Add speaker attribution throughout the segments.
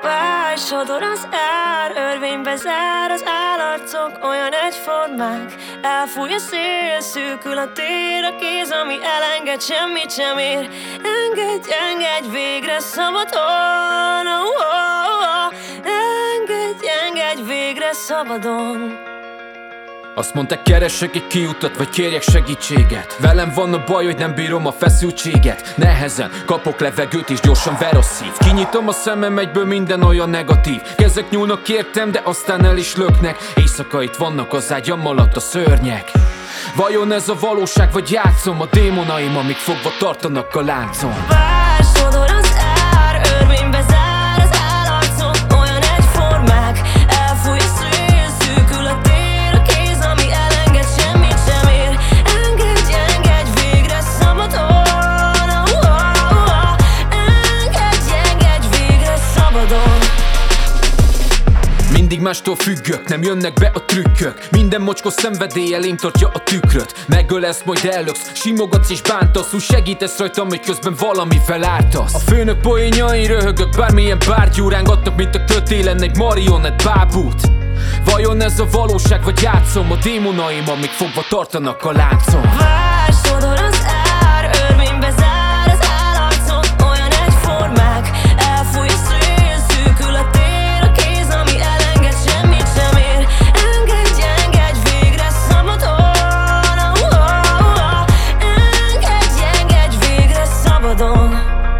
Speaker 1: Vágy, sodor az ár, örvénybe zár az állarcok, olyan egyformák. Elfúj a szél, szűkül a tér, a kéz, ami elenged, semmit sem ér. Engedj, engedj végre szabadon, engedj, engedj végre szabadon.
Speaker 2: Azt mondták, keressek egy kiutat, vagy kérjek segítséget. Velem van a baj, hogy nem bírom a feszültséget. Nehezen kapok levegőt és gyorsan ver a szív. Kinyitom a szemem, egyből minden olyan negatív. Kezek nyúlnak értem, de aztán el is löknek. Éjszaka itt vannak az ágyam alatt a szörnyek. Vajon ez a valóság, vagy játszom? A démonaim, amik fogva tartanak a láncon.
Speaker 1: Vágy, sodor az ár, örvénybe zár az állarcok, olyan egyformák. Elfúj a szél, szűkül a tér, a kéz, ami elenged, semmit sem ér. Engedj, engedj végre szabadon, engedj, engedj végre szabadon.
Speaker 2: Mindig mástól függök, nem jönnek be a trükkök. Minden mocskos szenvedély elém tartja a tükröt. Megölesz, majd ellöksz, simogatsz és bántasz. Úgy segítesz rajtam, hogy közben valami felártasz. A főnök poénjain röhögök, bármilyen bárgyú rángatnak, mint a kötélen egy marionett bábút. Vajon ez a valóság, vagy játszom? A démonaim, amik fogva tartanak a láncon.
Speaker 1: Vágy, sodor az ár, örvénybe zár az állarcok, olyan egyformák. Elfúj a szél, szűkül a tér, a kéz, ami elenged, semmit sem ér. Engedj, engedj végre szabadon, engedj, engedj végre szabadon.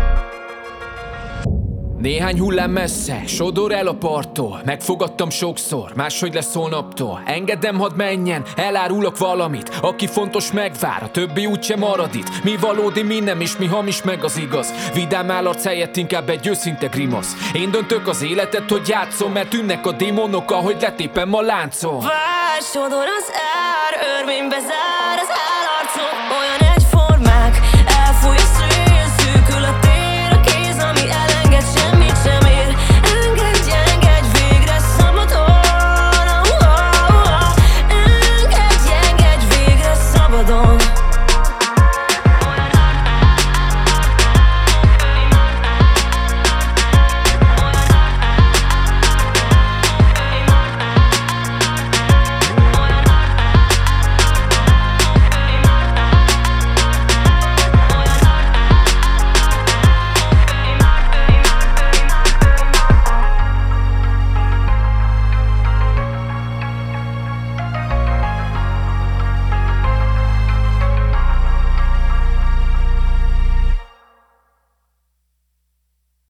Speaker 2: Néhány hullám messze, sodor el a parttól. Megfogadtam sokszor, máshogy lesz holnaptól. Engedem, hadd menjen, elárulok valamit. Aki fontos megvár, a többi úgysem marad itt. Mi valódi, mi nem, és mi hamis meg az igaz. Vidám állarc helyett inkább egy őszinte grimasz. Én döntök az életet, hogy játszom, mert tűnnek a démonok, ahogy letépem a láncon.
Speaker 1: Vágy, sodor az ár, örvénybe zár az állarcok,